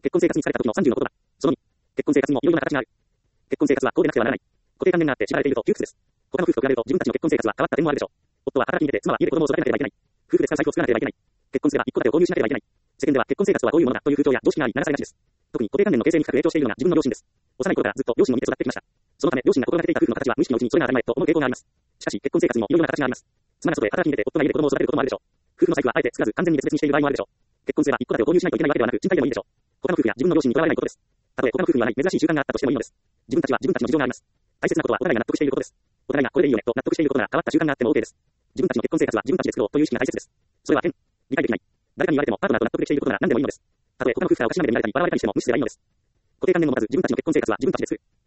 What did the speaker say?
結婚生活に疲れた時の30の言葉。その2、結婚生活にもいろいろな形がある。結婚生活はこうでなくてはならない。固定観念があって縛られていると窮屈です。他の夫婦と比べると自分たちの結婚生活は変わった点もあるでしょう。夫は働きに出て、妻は家で子供を育てなければいけない。夫婦で使う財布を作らなければいけない。結婚すれば一戸建てを購入しなければいけない。世間では結婚生活はこういうものだという風潮や常識があり流されがちです。特に固定観念の形成に深く影響しているのが自分の両親です。幼い頃からずっと両親を見て育ってきました。そのため両親が心がけていた夫婦の形は無意識のうちにそれが当たり前と思う傾向があります。しかし結婚生活にもいろいろな形があります。妻が外へ働きに出て夫が家で子供を育てることもあるでしょう。夫婦の財布はあえて作らず完全に別々にしている場合もあるでしょう。結婚すれば一戸建てを購入しないといけないわけではなく賃貸でもいいでしょう。他の夫婦や自分の両親にとらわれないことです。たとえ他の夫婦にはない珍しい習慣があったとしてもいいのです。自分たちは自分たちの事情があります。大切なことはお互いが納得していることです。お互いがこれでいいよねと納得していることなら変わった習慣があっても OK です。自分たちの結婚生活は自分たちで作ろうという意識が大切です。それは変、理解できない。誰かに言われてもパートナーと納得できていることなら何でもいいのです。たとえ他の夫婦からおかしな目で見られたり笑われたりしても無視すればいいのです。固定観念を持たず自分たちの結婚生活は自分たちで作る。